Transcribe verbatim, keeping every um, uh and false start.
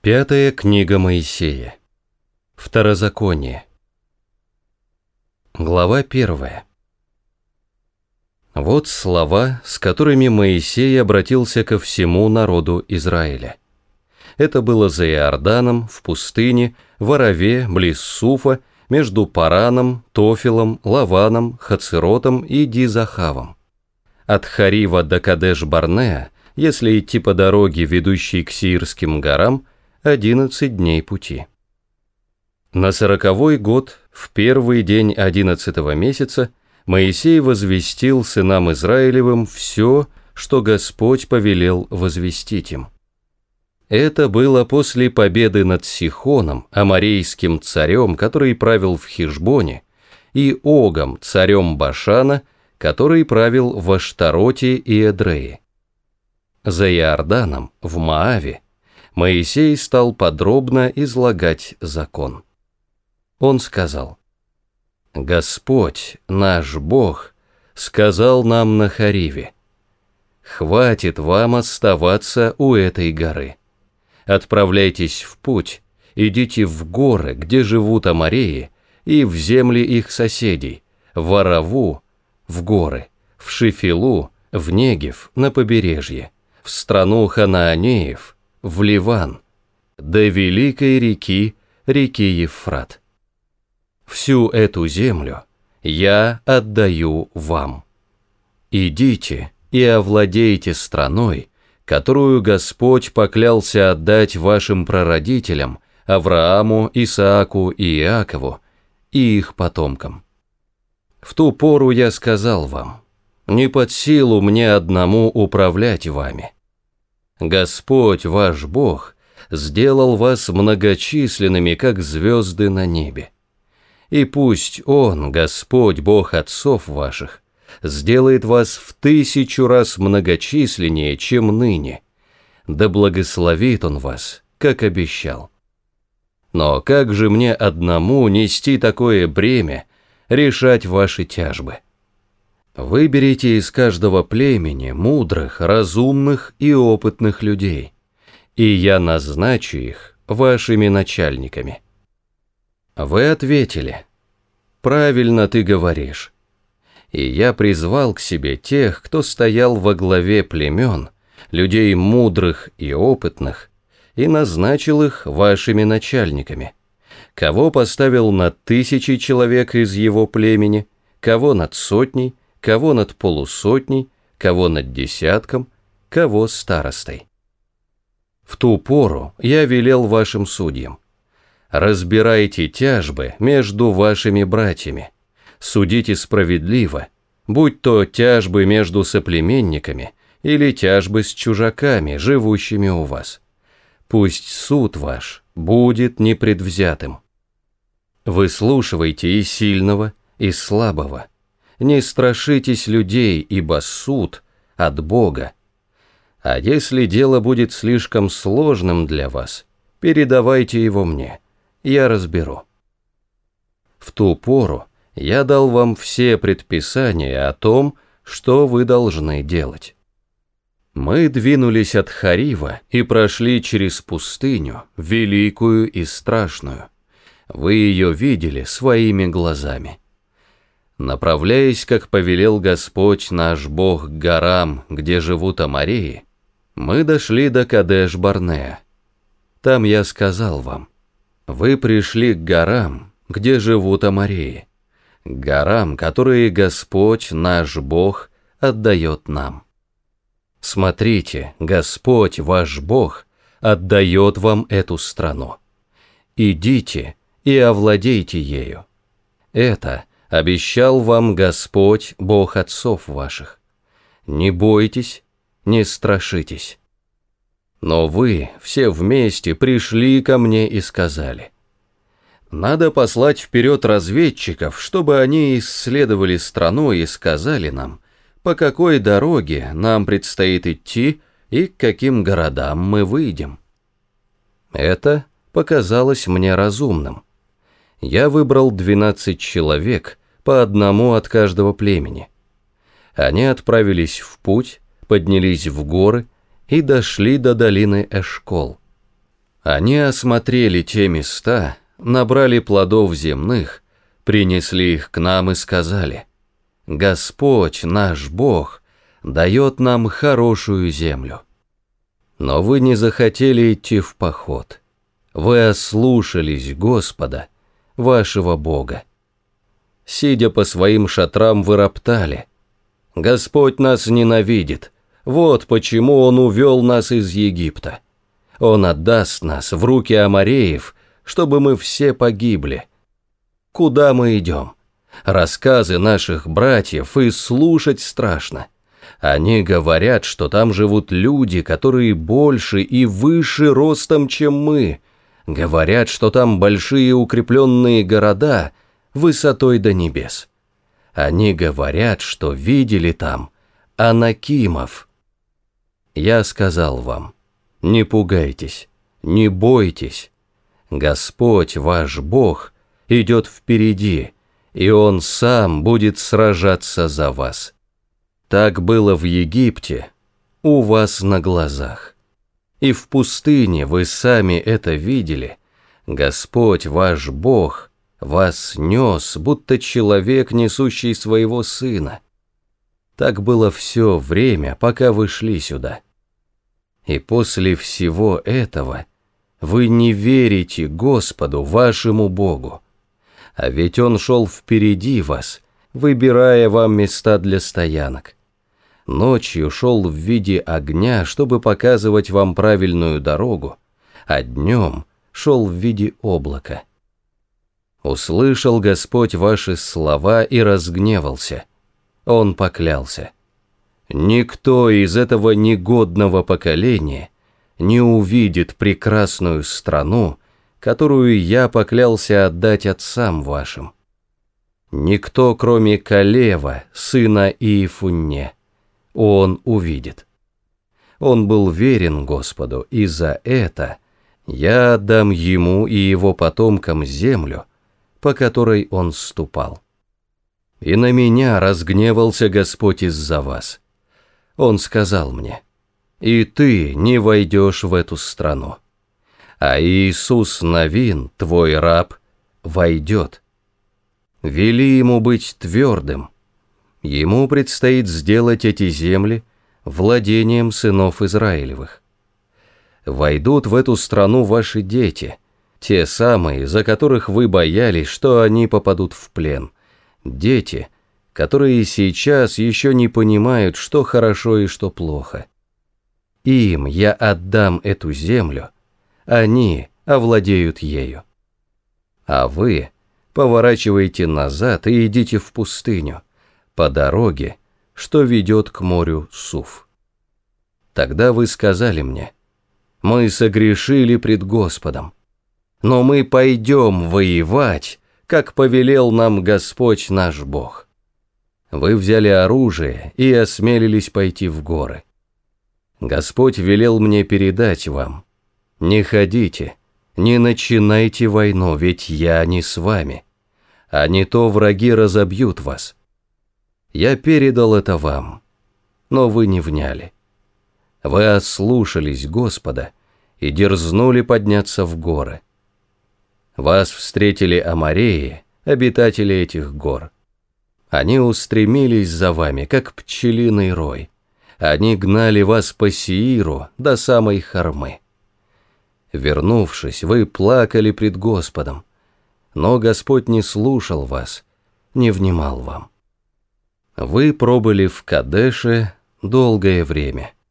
Пятая книга Моисея. Второзаконие. Глава первая. Вот слова, с которыми Моисей обратился ко всему народу Израиля. Это было за Иорданом, в пустыне, в Араве, близ Суфа, между Параном, Тофилом, Лаваном, Хацеротом и Дизахавом. От Харива до Кадеш-Барнеа, если идти по дороге, ведущей к Сиирским горам, одиннадцать дней пути. На сороковой год, в первый день одиннадцатого месяца, Моисей возвестил сынам Израилевым все, что Господь повелел возвестить им. Это было после победы над Сихоном, аморейским царем, который правил в Хешбоне, и Огом, царем Башана, который правил в Аштароте и Эдрее. За Иорданом, в Моаве, Моисей стал подробно излагать закон. Он сказал: «Господь, наш Бог, сказал нам на Хариве: хватит вам оставаться у этой горы. Отправляйтесь в путь, идите в горы, где живут амореи, и в земли их соседей, в Араву, в горы, в Шефилу, в Негев, на побережье, в страну ханаанеев, в Ливан, до великой реки, реки Евфрат. Всю эту землю я отдаю вам. Идите и овладейте страной, которую Господь поклялся отдать вашим прародителям, Аврааму, Исааку и Иакову, и их потомкам. В ту пору я сказал вам: не под силу мне одному управлять вами. Господь, ваш Бог, сделал вас многочисленными, как звезды на небе. И пусть Он, Господь, Бог отцов ваших, сделает вас в тысячу раз многочисленнее, чем ныне. Да благословит Он вас, как обещал. Но как же мне одному нести такое бремя, решать ваши тяжбы? Выберите из каждого племени мудрых, разумных и опытных людей, и я назначу их вашими начальниками». Вы ответили: «Правильно ты говоришь». И я призвал к себе тех, кто стоял во главе племен, людей мудрых и опытных, и назначил их вашими начальниками, кого поставил над тысячей человек из его племени, кого над сотней, кого над полусотней, кого над десятком, кого старостой. В ту пору я велел вашим судьям: разбирайте тяжбы между вашими братьями, судите справедливо, будь то тяжбы между соплеменниками или тяжбы с чужаками, живущими у вас. Пусть суд ваш будет непредвзятым. Выслушивайте и сильного, и слабого. Не страшитесь людей, ибо суд от Бога. А если дело будет слишком сложным для вас, передавайте его мне, я разберу. В ту пору я дал вам все предписания о том, что вы должны делать. Мы двинулись от Харива и прошли через пустыню, великую и страшную. Вы ее видели своими глазами. Направляясь, как повелел Господь наш Бог, к горам, где живут амореи, мы дошли до Кадеш-Барнеа. Там я сказал вам: вы пришли к горам, где живут амореи, к горам, которые Господь наш Бог отдает нам. Смотрите, Господь ваш Бог отдает вам эту страну. Идите и овладейте ею. Это обещал вам Господь, Бог отцов ваших. Не бойтесь, не страшитесь. Но вы все вместе пришли ко мне и сказали: надо послать вперед разведчиков, чтобы они исследовали страну и сказали нам, по какой дороге нам предстоит идти и к каким городам мы выйдем. Это показалось мне разумным. Я выбрал двенадцать человек, по одному от каждого племени. Они отправились в путь, поднялись в горы и дошли до долины Эшкол. Они осмотрели те места, набрали плодов земных, принесли их к нам и сказали: «Господь, наш Бог, дает нам хорошую землю». Но вы не захотели идти в поход. Вы ослушались Господа, вашего Бога. Сидя по своим шатрам, вы роптали: «Господь нас ненавидит, вот почему Он увел нас из Египта. Он отдаст нас в руки амореев, чтобы мы все погибли. Куда мы идем? Рассказы наших братьев, и слушать страшно. Они говорят, что там живут люди, которые больше и выше ростом, чем мы. Говорят, что там большие укрепленные города высотой до небес. Они говорят, что видели там анакимов». Я сказал вам: не пугайтесь, не бойтесь. Господь, ваш Бог, идет впереди, и Он сам будет сражаться за вас. Так было в Египте, у вас на глазах. И в пустыне вы сами это видели. Господь, ваш Бог, вас нес, будто человек, несущий своего сына. Так было все время, пока вы шли сюда. И после всего этого вы не верите Господу, вашему Богу. А ведь Он шел впереди вас, выбирая вам места для стоянок. Ночью шел в виде огня, чтобы показывать вам правильную дорогу, а днем шел в виде облака. Услышал Господь ваши слова и разгневался. Он поклялся: «Никто из этого негодного поколения не увидит прекрасную страну, которую я поклялся отдать отцам вашим. Никто, кроме Калева, сына Иефунне, он увидит. Он был верен Господу, и за это я отдам ему и его потомкам землю, по которой он ступал. И на меня разгневался Господь из-за вас. Он сказал мне: и ты не войдешь в эту страну. А Иисус Навин, твой раб, войдет. Вели ему быть твердым. Ему предстоит сделать эти земли владением сынов Израилевых. Войдут в эту страну ваши дети, те самые, за которых вы боялись, что они попадут в плен, дети, которые сейчас еще не понимают, что хорошо и что плохо. Им я отдам эту землю, они овладеют ею. А вы поворачивайте назад и идите в пустыню, по дороге, что ведет к морю Суф. Тогда вы сказали мне: мы согрешили пред Господом, но мы пойдем воевать, как повелел нам Господь наш Бог. Вы взяли оружие и осмелились пойти в горы. Господь велел мне передать вам: не ходите, не начинайте войну, ведь я не с вами, а не то враги разобьют вас. Я передал это вам, но вы не вняли. Вы ослушались Господа и дерзнули подняться в горы. Вас встретили амореи, обитатели этих гор. Они устремились за вами, как пчелиный рой. Они гнали вас по Сеиру до самой Хормы. Вернувшись, вы плакали пред Господом, но Господь не слушал вас, не внимал вам. Вы пробыли в Кадеше долгое время.